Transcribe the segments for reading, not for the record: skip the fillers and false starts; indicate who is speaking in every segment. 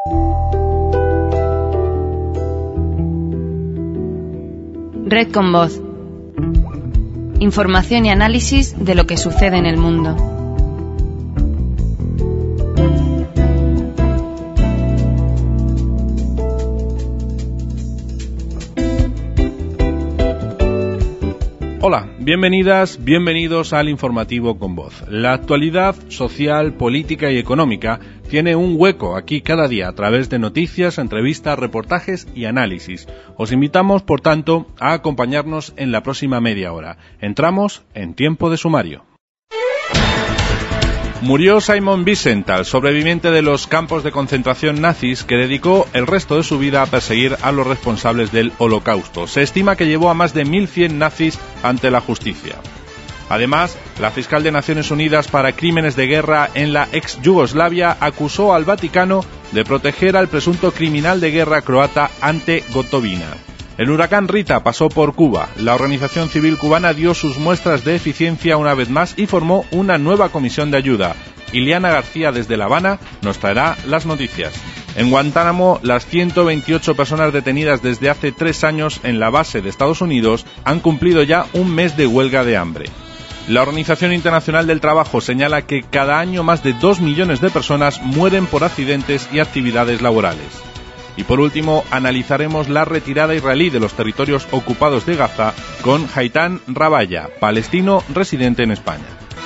Speaker 1: Red con Voz. Información y análisis de lo que sucede en el mundo.
Speaker 2: Hola, bienvenidas, bienvenidos al Informativo con Voz. La actualidad social, política y económica tiene un hueco aquí cada día a través de noticias, entrevistas, reportajes y análisis. Os invitamos, por tanto, a acompañarnos en la próxima media hora. Entramos en tiempo de sumario. Murió Simon Wiesenthal, sobreviviente de los campos de concentración nazis, que dedicó el resto de su vida a perseguir a los responsables del Holocausto. Se estima que llevó a más de 1.100 nazis ante la justicia. Además, la fiscal de Naciones Unidas para Crímenes de Guerra en la ex Yugoslavia acusó al Vaticano de proteger al presunto criminal de guerra croata Ante Gotovina. El huracán Rita pasó por Cuba. La organización civil cubana dio sus muestras de eficiencia una vez más y formó una nueva comisión de ayuda. Ileana García desde La Habana nos traerá las noticias. En Guantánamo, las 128 personas detenidas desde hace 3 años en la base de Estados Unidos han cumplido ya un mes de huelga de hambre. La Organización Internacional del Trabajo señala que cada año más de 2 millones de personas mueren por accidentes y actividades laborales. Y por último, analizaremos la retirada israelí de los territorios ocupados de Gaza con Haitham Rabaya, palestino residente en España.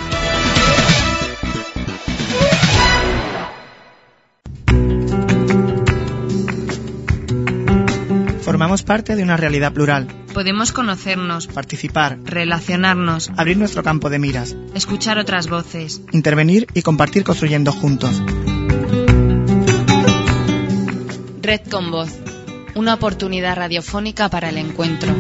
Speaker 3: Formamos parte de una realidad plural.
Speaker 1: Podemos conocernos,
Speaker 3: participar,
Speaker 1: relacionarnos,
Speaker 3: abrir nuestro campo de miras,
Speaker 1: escuchar otras voces,
Speaker 3: intervenir y compartir construyendo juntos.
Speaker 1: Red con Voz, una oportunidad radiofónica para el encuentro.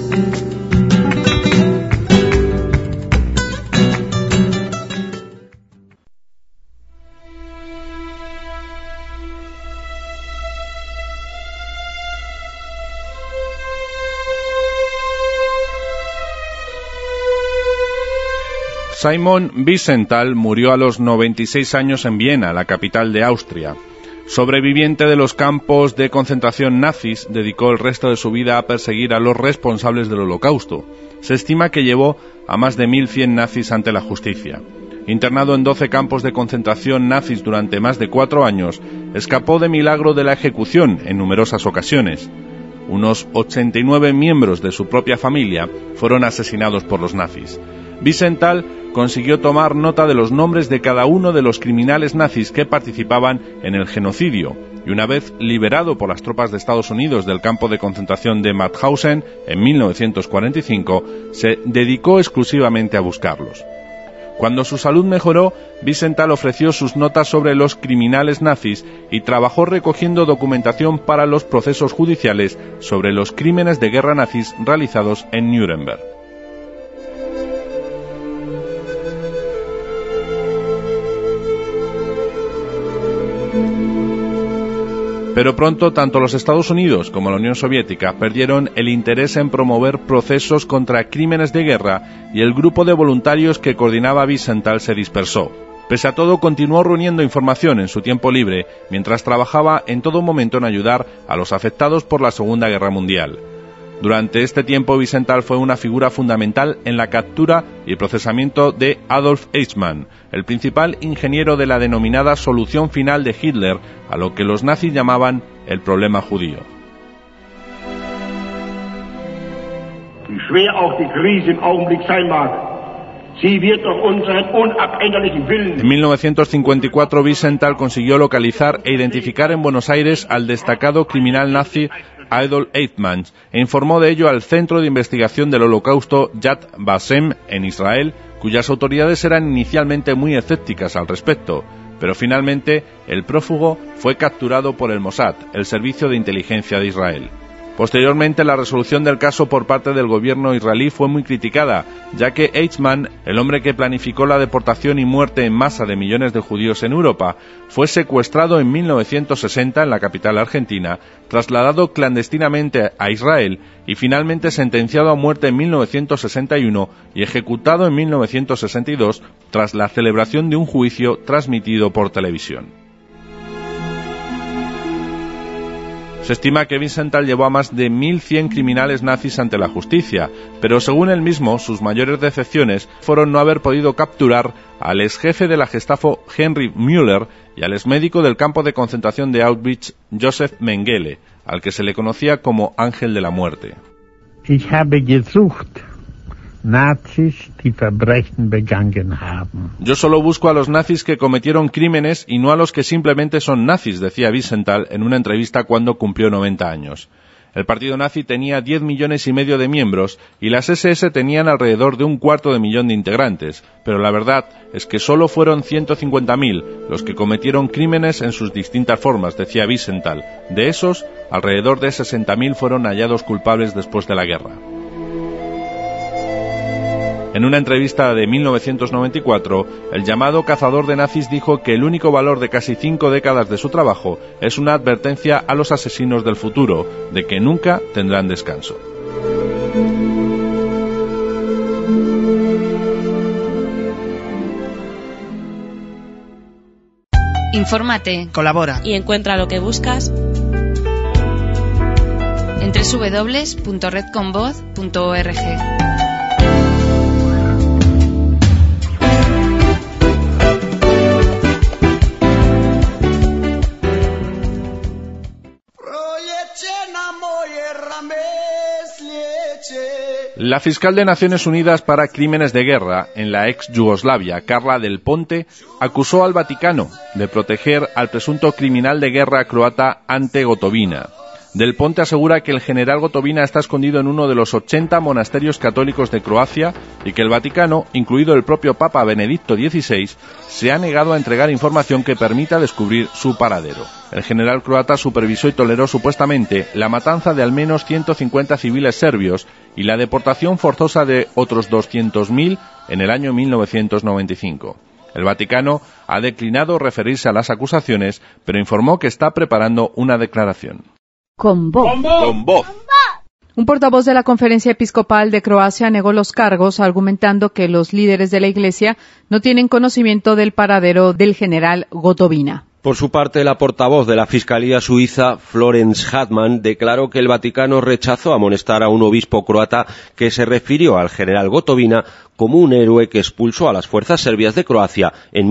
Speaker 2: Simon Wiesenthal murió a los 96 años en Viena, la capital de Austria. Sobreviviente de los campos de concentración nazis, dedicó el resto de su vida a perseguir a los responsables del Holocausto. Se estima que llevó a más de 1.100 nazis ante la justicia. Internado en 12 campos de concentración nazis durante más de 4 años, escapó de milagro de la ejecución en numerosas ocasiones. Unos 89 miembros de su propia familia fueron asesinados por los nazis. Wiesenthal consiguió tomar nota de los nombres de cada uno de los criminales nazis que participaban en el genocidio, y una vez liberado por las tropas de Estados Unidos del campo de concentración de Mauthausen en 1945, se dedicó exclusivamente a buscarlos. Cuando su salud mejoró, Wiesenthal ofreció sus notas sobre los criminales nazis y trabajó recogiendo documentación para los procesos judiciales sobre los crímenes de guerra nazis realizados en Nuremberg. Pero pronto tanto los Estados Unidos como la Unión Soviética perdieron el interés en promover procesos contra crímenes de guerra y el grupo de voluntarios que coordinaba Wiesenthal se dispersó. Pese a todo, continuó reuniendo información en su tiempo libre, mientras trabajaba en todo momento en ayudar a los afectados por la Segunda Guerra Mundial. Durante este tiempo, Wiesenthal fue una figura fundamental en la captura y procesamiento de Adolf Eichmann, el principal ingeniero de la denominada solución final de Hitler, a lo que los nazis llamaban el problema judío.
Speaker 4: Wie schwer auch die Krise im Augenblick sein mag, sie wird durch unseren unabänderlichen Willen.
Speaker 2: En 1954, Wiesenthal consiguió localizar e identificar en Buenos Aires al destacado criminal nazi Adolf Eichmann e informó de ello al Centro de Investigación del Holocausto Yad Vashem en Israel, cuyas autoridades eran inicialmente muy escépticas al respecto, pero finalmente el prófugo fue capturado por el Mossad, el servicio de inteligencia de Israel. Posteriormente, la resolución del caso por parte del gobierno israelí fue muy criticada, ya que Eichmann, el hombre que planificó la deportación y muerte en masa de millones de judíos en Europa, fue secuestrado en 1960 en la capital argentina, trasladado clandestinamente a Israel y finalmente sentenciado a muerte en 1961 y ejecutado en 1962 tras la celebración de un juicio transmitido por televisión. Se estima que Wiesenthal llevó a más de 1.100 criminales nazis ante la justicia, pero según él mismo, sus mayores decepciones fueron no haber podido capturar al ex jefe de la Gestapo Heinrich Müller y al ex médico del campo de concentración de Auschwitz Josef Mengele, al que se le conocía como Ángel de la Muerte.
Speaker 5: Ich habe gesucht Nazis, die Verbrechen begangen haben.
Speaker 2: Yo solo busco a los nazis que cometieron crímenes y no a los que simplemente son nazis, decía Wiesenthal en una entrevista cuando cumplió 90 años. El partido nazi tenía 10 millones y medio de miembros y las SS tenían alrededor de 250.000 de integrantes, pero la verdad es que solo fueron 150.000 los que cometieron crímenes en sus distintas formas, decía Wiesenthal. De esos, alrededor de 60.000 fueron hallados culpables después de la guerra. En una entrevista de 1994, el llamado cazador de nazis dijo que el único valor de casi 5 décadas de su trabajo es una advertencia a los asesinos del futuro de que nunca tendrán descanso.
Speaker 1: Infórmate,
Speaker 3: Colabora
Speaker 6: y encuentra lo que buscas
Speaker 1: en www.redconvoz.org.
Speaker 2: La fiscal de Naciones Unidas para Crímenes de Guerra en la ex Yugoslavia, Carla Del Ponte, acusó al Vaticano de proteger al presunto criminal de guerra croata Ante Gotovina. Del Ponte asegura que el general Gotovina está escondido en uno de los 80 monasterios católicos de Croacia y que el Vaticano, incluido el propio Papa Benedicto XVI, se ha negado a entregar información que permita descubrir su paradero. El general croata supervisó y toleró supuestamente la matanza de al menos 150 civiles serbios y la deportación forzosa de otros 200.000 en el año 1995. El Vaticano ha declinado referirse a las acusaciones, pero informó que está preparando una declaración.
Speaker 7: Con voz.
Speaker 2: Con voz.
Speaker 7: Un portavoz de la Conferencia Episcopal de Croacia negó los cargos, argumentando que los líderes de la Iglesia no tienen conocimiento del paradero del general Gotovina.
Speaker 8: Por su parte, la portavoz de la Fiscalía suiza, Florence Hartmann, declaró que el Vaticano rechazó amonestar a un obispo croata que se refirió al general Gotovina como un héroe que expulsó a las fuerzas serbias de Croacia en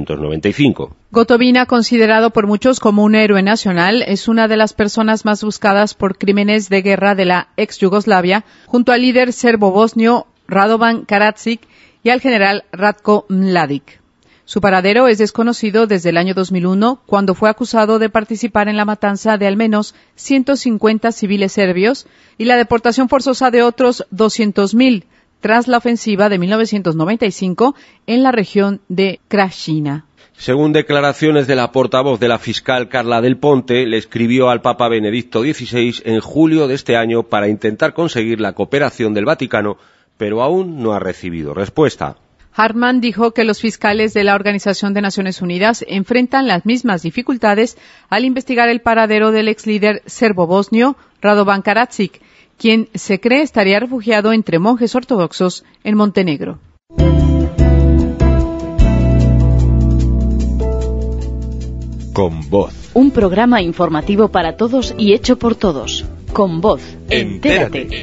Speaker 8: 1995.
Speaker 7: Gotovina, considerado por muchos como un héroe nacional, es una de las personas más buscadas por crímenes de guerra de la ex Yugoslavia, junto al líder serbo-bosnio Radovan Karadzic y al general Ratko Mladic. Su paradero es desconocido desde el año 2001, cuando fue acusado de participar en la matanza de al menos 150 civiles serbios y la deportación forzosa de otros 200.000 tras la ofensiva de 1995 en la región de Krajina.
Speaker 8: Según declaraciones de la portavoz de la fiscal Carla Del Ponte, le escribió al Papa Benedicto XVI en julio de este año para intentar conseguir la cooperación del Vaticano, pero aún no ha recibido respuesta.
Speaker 7: Hartmann dijo que los fiscales de la Organización de Naciones Unidas enfrentan las mismas dificultades al investigar el paradero del ex líder serbo-bosnio Radovan Karadzic, quien se cree estaría refugiado entre monjes ortodoxos en Montenegro.
Speaker 2: Con voz.
Speaker 9: Un programa informativo para todos y hecho por todos. Con voz.
Speaker 2: Entérate.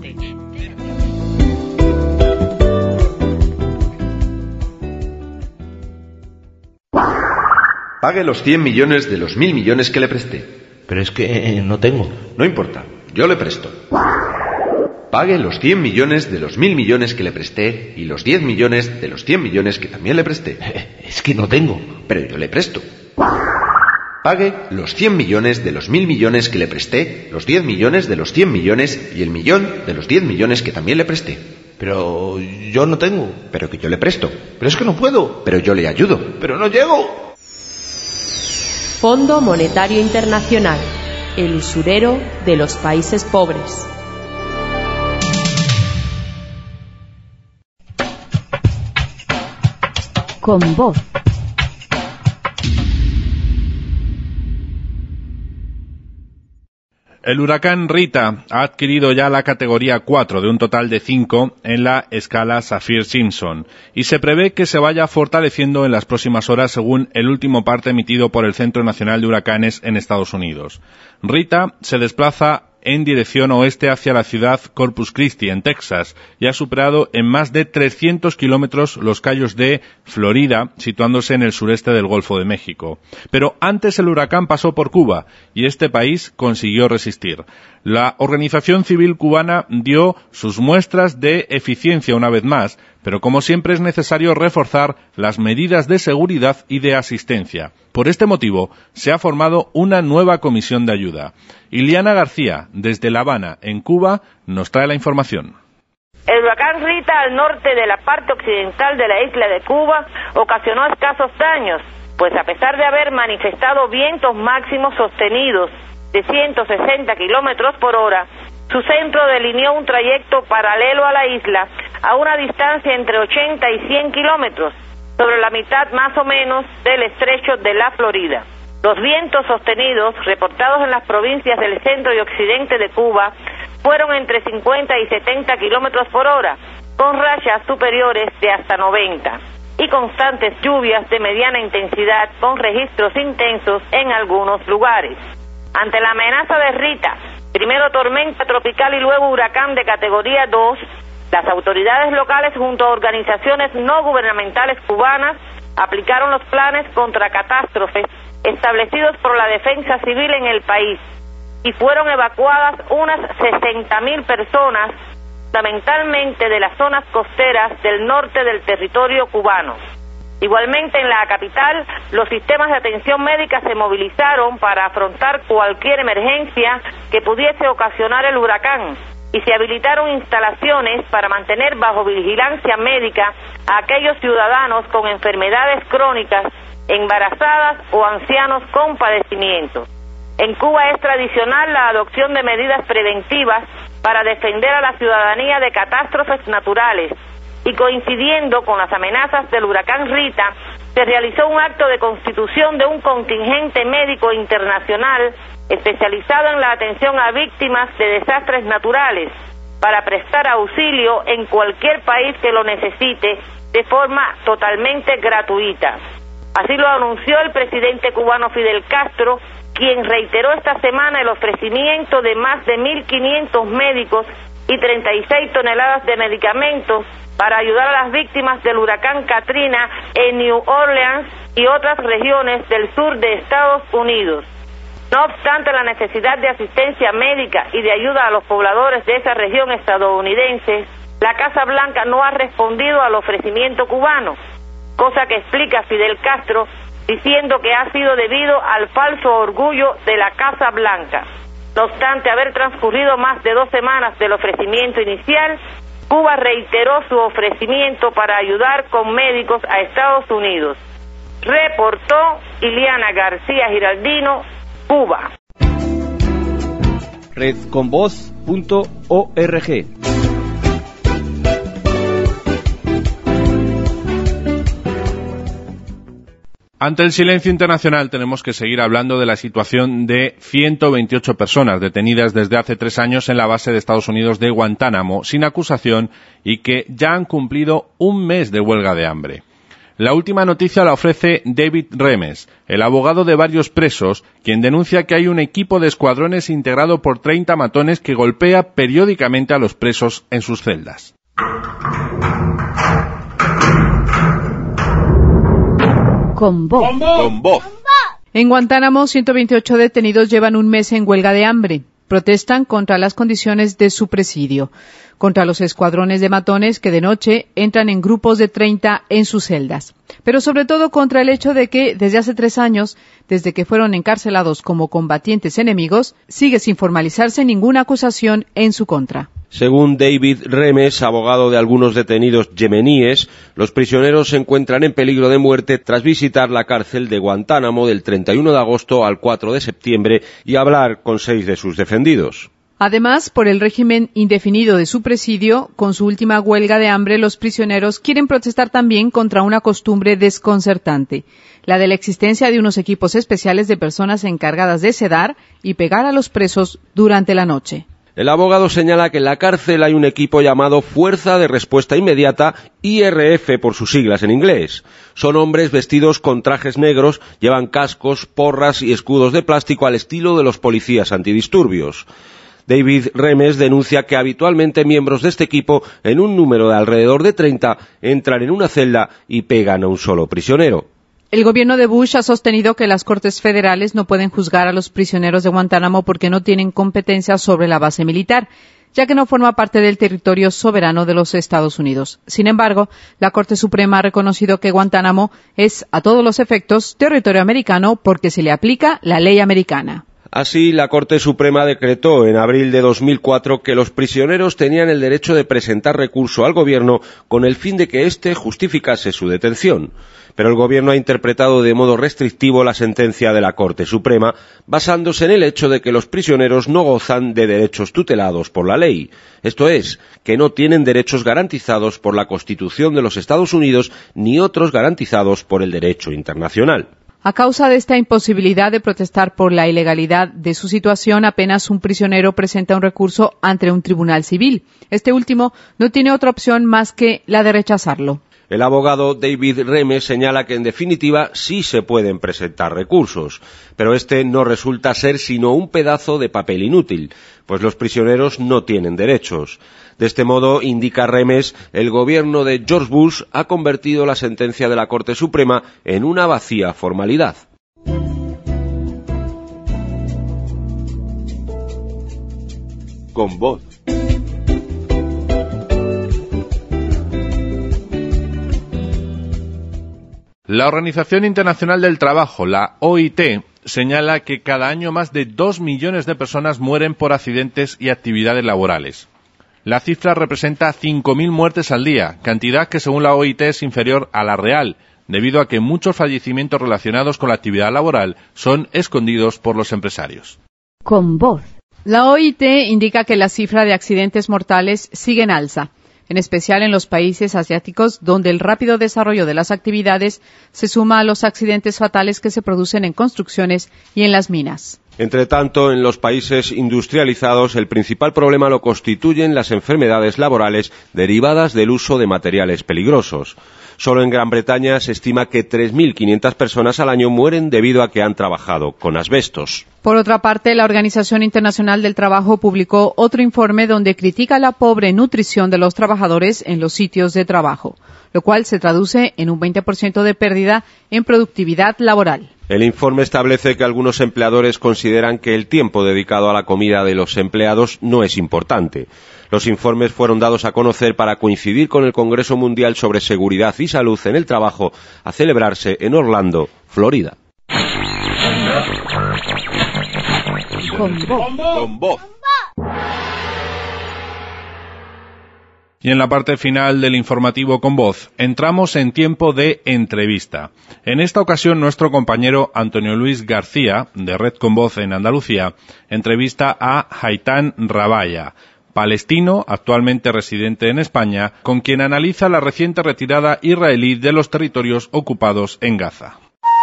Speaker 10: Pague los 100 millones de los 1.000 millones que le presté.
Speaker 11: Pero es que no tengo.
Speaker 10: No importa, yo le presto. Pague los 100 millones de los 1.000 millones que le presté y los 10 millones de los 100 millones que también le presté.
Speaker 11: Es que no tengo.
Speaker 10: Pero yo le presto. Pague los 100 millones de los 1.000 millones que le presté, los 10 millones de los 100 millones y el millón de los 10 millones que también le presté.
Speaker 11: Pero yo no tengo.
Speaker 10: Pero que yo le presto.
Speaker 11: Pero es que no puedo.
Speaker 10: Pero yo le ayudo.
Speaker 11: Pero no llego.
Speaker 6: Fondo Monetario Internacional, el usurero de los países pobres.
Speaker 9: Con voz.
Speaker 2: El huracán Rita ha adquirido ya la categoría 4 de un total de 5 en la escala Saffir-Simpson y se prevé que se vaya fortaleciendo en las próximas horas según el último parte emitido por el Centro Nacional de Huracanes en Estados Unidos. Rita se desplaza en dirección oeste hacia la ciudad Corpus Christi, en Texas, y ha superado en más de 300 kilómetros los cayos de Florida, situándose en el sureste del Golfo de México. Pero antes el huracán pasó por Cuba, y este país consiguió resistir. La organización civil cubana dio sus muestras de eficiencia una vez más, pero como siempre es necesario reforzar las medidas de seguridad y de asistencia. Por este motivo, se ha formado una nueva comisión de ayuda. Iliana García, desde La Habana, en Cuba, nos trae la información.
Speaker 12: El huracán Rita, al norte de la parte occidental de la isla de Cuba, ocasionó escasos daños, pues a pesar de haber manifestado vientos máximos sostenidos de 160 kilómetros por hora, su centro delineó un trayecto paralelo a la isla a una distancia entre 80 y 100 kilómetros, sobre la mitad más o menos del estrecho de la Florida. Los vientos sostenidos reportados en las provincias del centro y occidente de Cuba fueron entre 50 y 70 kilómetros por hora, con rachas superiores de hasta 90, y constantes lluvias de mediana intensidad con registros intensos en algunos lugares. Ante la amenaza de Rita, primero tormenta tropical y luego huracán de categoría 2, las autoridades locales junto a organizaciones no gubernamentales cubanas aplicaron los planes contra catástrofes establecidos por la defensa civil en el país y fueron evacuadas unas 60.000 personas, fundamentalmente de las zonas costeras del norte del territorio cubano. Igualmente en la capital, los sistemas de atención médica se movilizaron para afrontar cualquier emergencia que pudiese ocasionar el huracán y se habilitaron instalaciones para mantener bajo vigilancia médica a aquellos ciudadanos con enfermedades crónicas, embarazadas o ancianos con padecimientos. En Cuba es tradicional la adopción de medidas preventivas para defender a la ciudadanía de catástrofes naturales, y coincidiendo con las amenazas del huracán Rita, se realizó un acto de constitución de un contingente médico internacional especializado en la atención a víctimas de desastres naturales, para prestar auxilio en cualquier país que lo necesite de forma totalmente gratuita. Así lo anunció el presidente cubano Fidel Castro, quien reiteró esta semana el ofrecimiento de más de 1.500 médicos y 36 toneladas de medicamentos para ayudar a las víctimas del huracán Katrina en New Orleans y otras regiones del sur de Estados Unidos. No obstante la necesidad de asistencia médica y de ayuda a los pobladores de esa región estadounidense, la Casa Blanca no ha respondido al ofrecimiento cubano, cosa que explica Fidel Castro, diciendo que ha sido debido al falso orgullo de la Casa Blanca. No obstante haber transcurrido más de 2 semanas del ofrecimiento inicial, Cuba reiteró su ofrecimiento para ayudar con médicos a Estados Unidos. Reportó Iliana García Giraldino, Cuba.
Speaker 8: Redconvoz.org.
Speaker 2: Ante el silencio internacional tenemos que seguir hablando de la situación de 128 personas detenidas desde hace 3 años en la base de Estados Unidos de Guantánamo sin acusación y que ya han cumplido 1 mes de huelga de hambre. La última noticia la ofrece David Remes, el abogado de varios presos, quien denuncia que hay un equipo de escuadrones integrado por 30 matones que golpea periódicamente a los presos en sus celdas.
Speaker 9: Con voz.
Speaker 7: En Guantánamo, 128 detenidos llevan 1 mes en huelga de hambre. Protestan contra las condiciones de su presidio, contra los escuadrones de matones que de noche entran en grupos de 30 en sus celdas. Pero sobre todo contra el hecho de que desde hace 3 años, desde que fueron encarcelados como combatientes enemigos, sigue sin formalizarse ninguna acusación en su contra.
Speaker 8: Según David Remes, abogado de algunos detenidos yemeníes, los prisioneros se encuentran en peligro de muerte tras visitar la cárcel de Guantánamo del 31 de agosto al 4 de septiembre y hablar con 6 de sus defendidos.
Speaker 7: Además, por el régimen indefinido de su presidio, con su última huelga de hambre, los prisioneros quieren protestar también contra una costumbre desconcertante, la de la existencia de unos equipos especiales de personas encargadas de sedar y pegar a los presos durante la noche.
Speaker 8: El abogado señala que en la cárcel hay un equipo llamado Fuerza de Respuesta Inmediata, IRF por sus siglas en inglés. Son hombres vestidos con trajes negros, llevan cascos, porras y escudos de plástico al estilo de los policías antidisturbios. David Remes denuncia que habitualmente miembros de este equipo, en un número de alrededor de 30, entran en una celda y pegan a un solo prisionero.
Speaker 7: El gobierno de Bush ha sostenido que las Cortes Federales no pueden juzgar a los prisioneros de Guantánamo porque no tienen competencia sobre la base militar, ya que no forma parte del territorio soberano de los Estados Unidos. Sin embargo, la Corte Suprema ha reconocido que Guantánamo es, a todos los efectos, territorio americano porque se le aplica la ley americana.
Speaker 8: Así, la Corte Suprema decretó en abril de 2004 que los prisioneros tenían el derecho de presentar recurso al gobierno con el fin de que éste justificase su detención. Pero el gobierno ha interpretado de modo restrictivo la sentencia de la Corte Suprema, basándose en el hecho de que los prisioneros no gozan de derechos tutelados por la ley. Esto es, que no tienen derechos garantizados por la Constitución de los Estados Unidos ni otros garantizados por el derecho internacional.
Speaker 7: A causa de esta imposibilidad de protestar por la ilegalidad de su situación, apenas un prisionero presenta un recurso ante un tribunal civil. Este último no tiene otra opción más que la de rechazarlo.
Speaker 8: El abogado David Remes señala que en definitiva sí se pueden presentar recursos, pero este no resulta ser sino un pedazo de papel inútil, pues los prisioneros no tienen derechos. De este modo, indica Remes, el gobierno de George Bush ha convertido la sentencia de la Corte Suprema en una vacía formalidad.
Speaker 10: Con voz.
Speaker 2: La Organización Internacional del Trabajo, la OIT, señala que cada año más de 2 millones de personas mueren por accidentes y actividades laborales. La cifra representa 5.000 muertes al día, cantidad que según la OIT es inferior a la real, debido a que muchos fallecimientos relacionados con la actividad laboral son escondidos por los empresarios.
Speaker 9: Con voz.
Speaker 7: La OIT indica que la cifra de accidentes mortales sigue en alza, en especial en los países asiáticos, donde el rápido desarrollo de las actividades se suma a los accidentes fatales que se producen en construcciones y en las minas.
Speaker 8: Entre tanto, en los países industrializados, el principal problema lo constituyen las enfermedades laborales derivadas del uso de materiales peligrosos. Solo en Gran Bretaña se estima que 3.500 personas al año mueren debido a que han trabajado con asbestos.
Speaker 7: Por otra parte, la Organización Internacional del Trabajo publicó otro informe donde critica la pobre nutrición de los trabajadores en los sitios de trabajo, lo cual se traduce en un 20% de pérdida en productividad laboral.
Speaker 8: El informe establece que algunos empleadores consideran que el tiempo dedicado a la comida de los empleados no es importante. Los informes fueron dados a conocer para coincidir con el Congreso Mundial sobre Seguridad y Salud en el Trabajo, a celebrarse en Orlando, Florida.
Speaker 10: Con voz.
Speaker 2: Y en la parte final del informativo Con Voz, entramos en tiempo de entrevista. En esta ocasión, nuestro compañero Antonio Luis García, de Red Con Voz en Andalucía, entrevista a Haitham Rabaya, palestino, actualmente residente en España, con quien analiza la reciente retirada israelí de los territorios ocupados en Gaza.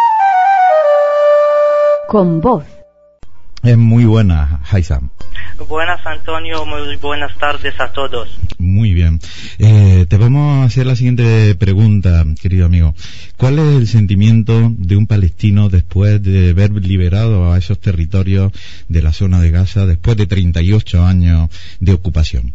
Speaker 9: Con voz.
Speaker 13: Muy buena, Haitham.
Speaker 14: Buenas, Antonio, muy buenas tardes a todos.
Speaker 13: Muy bien. Te vamos a hacer la siguiente pregunta, querido amigo. ¿Cuál es el sentimiento de un palestino después de haber liberado a esos territorios de la zona de Gaza después de 38 años de ocupación?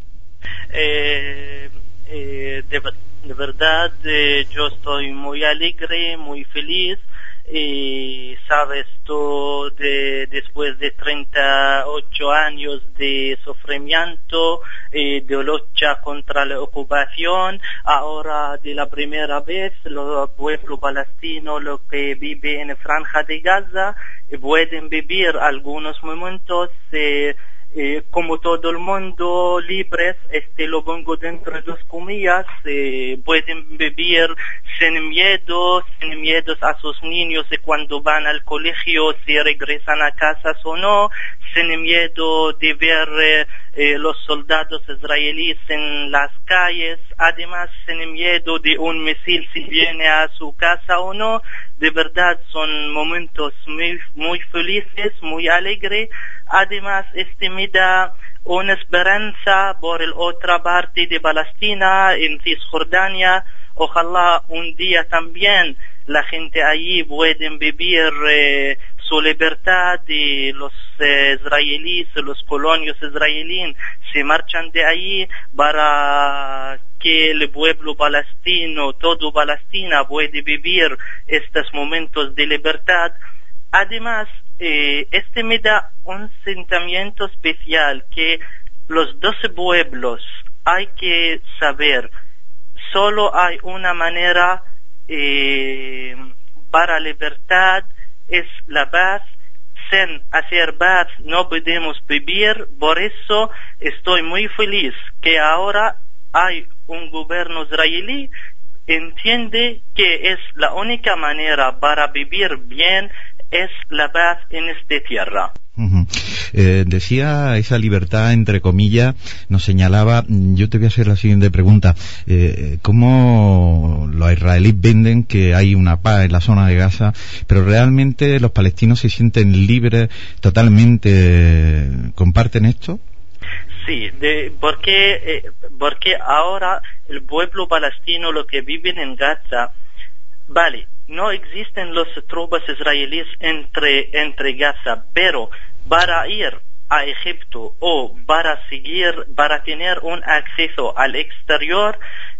Speaker 14: De verdad, yo estoy muy alegre, muy feliz. Y sabes tú, después de 38 años de sufrimiento, de lucha contra la ocupación, ahora de la primera vez los pueblos palestinos, los que viven en la franja de Gaza, pueden vivir algunos momentos como todo el mundo, libres, lo pongo dentro de 2 comillas, pueden vivir sin miedos a sus niños de cuando van al colegio, si regresan a casa o no, sin miedo de ver los soldados israelíes en las calles, además sin miedo de un misil si viene a su casa o no. De verdad son momentos muy felices, muy alegres. Además, me da una esperanza por la otra parte de Palestina, en Cisjordania. Ojalá un día también la gente allí pueda vivir su libertad, y los israelíes, los colonios israelíes se marchan de allí para que el pueblo palestino, todo Palestina, puede vivir estos momentos de libertad. Además, me da un sentimiento especial que los 12 pueblos hay que saber, solo hay una manera para libertad, es la paz. Sin hacer paz no podemos vivir. Por eso estoy muy feliz que ahora hay un gobierno israelí entiende que es la única manera para vivir bien es la paz en esta tierra.
Speaker 13: Decía esa libertad, entre comillas, nos señalaba. Yo te voy a hacer la siguiente pregunta. ¿Cómo los israelíes venden que hay una paz en la zona de Gaza, pero realmente los palestinos se sienten libres totalmente? ¿Comparten esto?
Speaker 14: Sí, porque ahora el pueblo palestino, lo que viven en Gaza, vale, no existen las tropas israelíes entre Gaza, pero para ir a Egipto o para tener un acceso al exterior,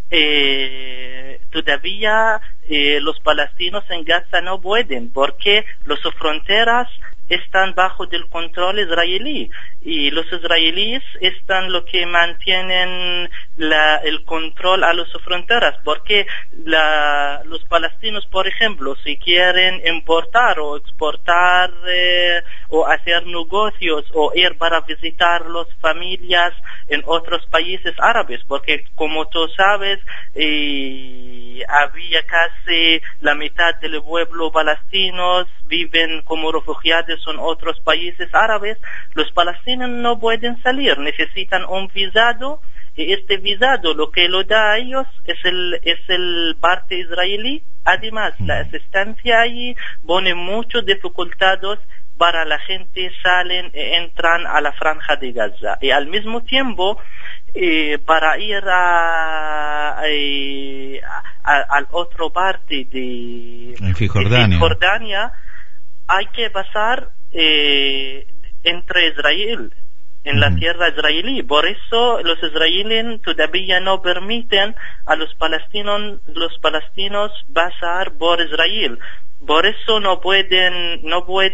Speaker 14: todavía los palestinos en Gaza no pueden, porque las fronteras están bajo del control israelí, y los israelíes están lo que mantienen el control a las fronteras, porque los palestinos, por ejemplo, si quieren importar o exportar o hacer negocios o ir para visitar las familias en otros países árabes, porque como tú sabes, había casi la mitad del pueblo palestino viven como refugiados en otros países árabes. Los palestinos no pueden salir, necesitan un visado, y este visado lo que lo da a ellos es el parte israelí. Además, la asistencia allí pone muchas dificultades para la gente salen e entran a la franja de Gaza, y al mismo tiempo para ir al otro parte de Cisjordania hay que pasar entre Israel, en la tierra israelí. Por eso los israelíes todavía no permiten a los palestinos pasar por Israel. Por eso no pueden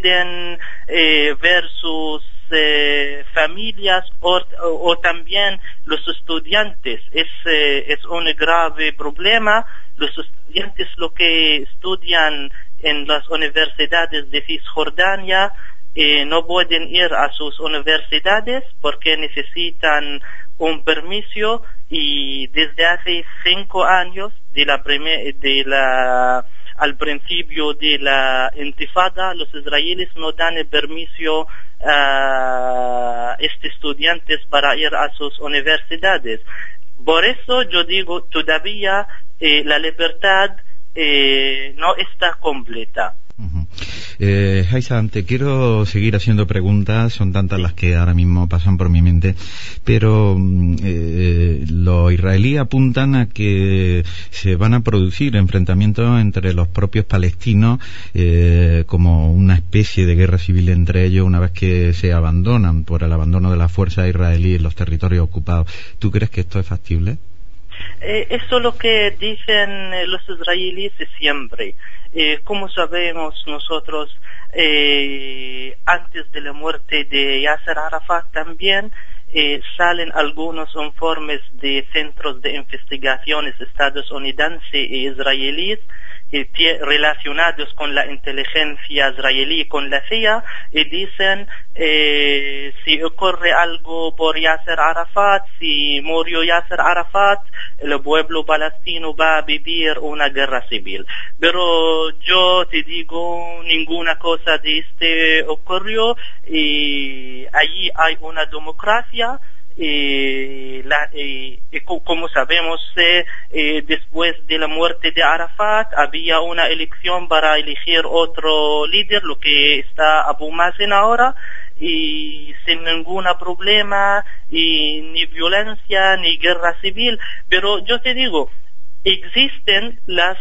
Speaker 14: ver sus familias o también los estudiantes. Es un grave problema. Los estudiantes lo que estudian en las universidades de Cisjordania no pueden ir a sus universidades porque necesitan un permiso, y desde hace 5 años al principio de la intifada, los israelíes no dan el permiso a estudiantes para ir a sus universidades. Por eso yo digo, todavía la libertad no está completa.
Speaker 13: Haysam, te quiero seguir haciendo preguntas, son tantas las que ahora mismo pasan por mi mente, pero los israelíes apuntan a que se van a producir enfrentamientos entre los propios palestinos, como una especie de guerra civil entre ellos una vez que se abandonan por el abandono de las fuerzas israelíes en los territorios ocupados. ¿Tú crees que esto es factible?
Speaker 14: Eso es lo que dicen los israelíes siempre. Como sabemos nosotros, antes de la muerte de Yasser Arafat también salen algunos informes de centros de investigaciones estadounidenses e israelíes relacionados con la inteligencia israelí, con la CIA, y dicen si ocurre algo por Yasser Arafat, si murió Yasser Arafat, el pueblo palestino va a vivir una guerra civil. Pero yo te digo, ninguna cosa de este ocurrió, y allí hay una democracia. Como sabemos, después de la muerte de Arafat había una elección para elegir otro líder, lo que está Abu Mazen ahora, y sin ningún problema, y ni violencia ni guerra civil. Pero yo te digo, existen las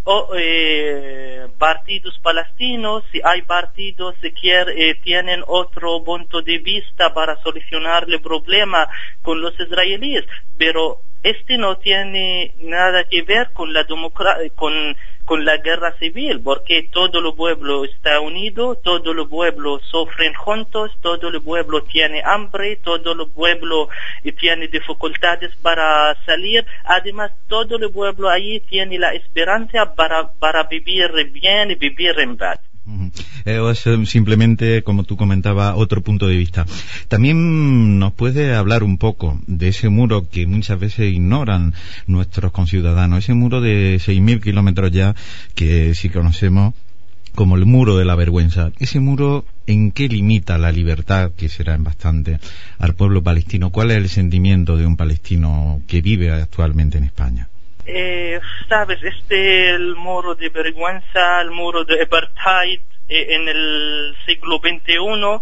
Speaker 14: partidos palestinos, si hay partidos que tienen otro punto de vista para solucionar el problema con los israelíes, pero este no tiene nada que ver con la con la guerra civil, porque todo el pueblo está unido, todo el pueblo sufren juntos, todo el pueblo tiene hambre, todo el pueblo tiene dificultades para salir. Además, todo el pueblo allí tiene la esperanza para vivir bien y vivir en paz.
Speaker 13: Es simplemente, como tú comentabas, otro punto de vista. También nos puede hablar un poco de ese muro que muchas veces ignoran nuestros conciudadanos, ese muro de 6.000 kilómetros ya, que si conocemos como el muro de la vergüenza. Ese muro, ¿en qué limita la libertad, que será en bastante, al pueblo palestino? ¿Cuál es el sentimiento de un palestino que vive actualmente en España?
Speaker 14: Sabes, el muro de vergüenza, el muro de apartheid en el siglo XXI,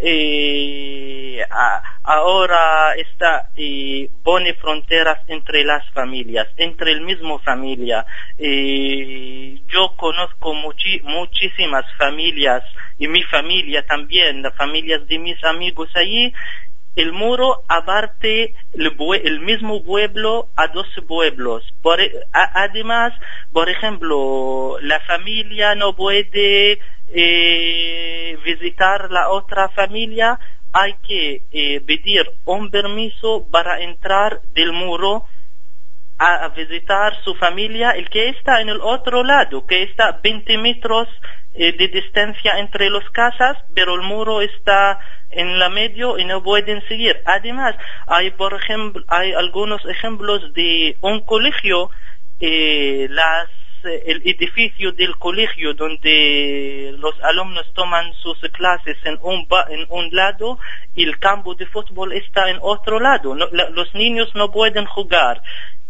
Speaker 14: ahora pone fronteras entre las familias, entre el mismo familia. Yo conozco muchísimas familias, y mi familia también, las familias de mis amigos allí. El muro aparte el mismo pueblo a 12 pueblos. Además, por ejemplo, la familia no puede visitar la otra familia. Hay que pedir un permiso para entrar del muro a visitar su familia, el que está en el otro lado, que está 20 metros de distancia entre las casas, pero el muro está en la medio y no pueden seguir. Además, hay algunos ejemplos de un colegio, el edificio del colegio donde los alumnos toman sus clases en un lado, y el campo de fútbol está en otro lado. Los niños no pueden jugar.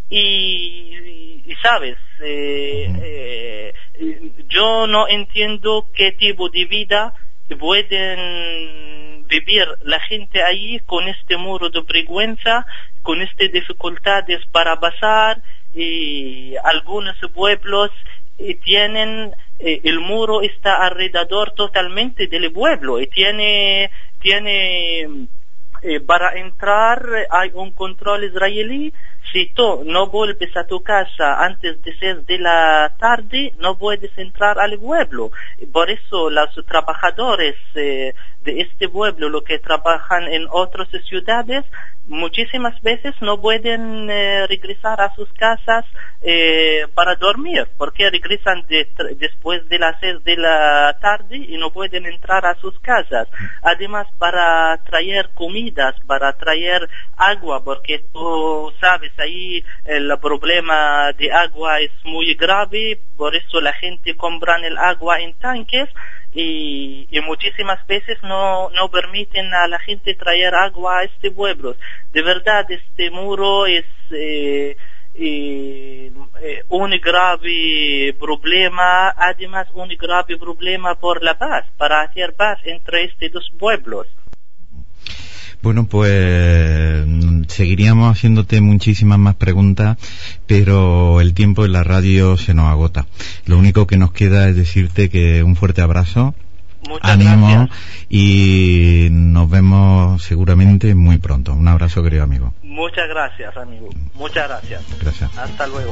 Speaker 14: Y sabes, yo no entiendo qué tipo de vida pueden vivir la gente allí con este muro de vergüenza, con estas dificultades para pasar. Y algunos pueblos tienen el muro está alrededor totalmente del pueblo, y tiene para entrar hay un control israelí. Si tú no vuelves a tu casa antes de 6 de la tarde, no puedes entrar al pueblo. Por eso los trabajadores de este pueblo, los que trabajan en otras ciudades, muchísimas veces no pueden regresar a sus casas para dormir, porque regresan después de las 6 de la tarde y no pueden entrar a sus casas. Además, para traer comidas, para traer agua, porque tú sabes, ahí el problema de agua es muy grave, por eso la gente compra el agua en tanques, y muchísimas veces no permiten a la gente traer agua a este pueblo. De verdad, este muro es un grave problema, además un grave problema por la paz, para hacer paz entre estos dos pueblos.
Speaker 13: Bueno, pues seguiríamos haciéndote muchísimas más preguntas, pero el tiempo en la radio se nos agota. Lo único que nos queda es decirte que un fuerte abrazo, ánimo, gracias, y nos vemos seguramente muy pronto. Un abrazo, querido amigo.
Speaker 14: Muchas gracias, amigo. Muchas gracias.
Speaker 13: Gracias.
Speaker 14: Hasta luego.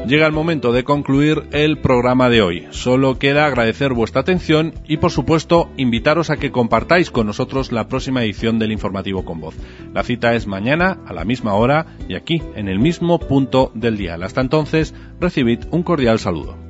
Speaker 2: Llega el momento de concluir el programa de hoy. Solo queda agradecer vuestra atención y, por supuesto, invitaros a que compartáis con nosotros la próxima edición del Informativo con Voz. La cita es mañana a la misma hora y aquí, en el mismo punto del dial. Hasta entonces, recibid un cordial saludo.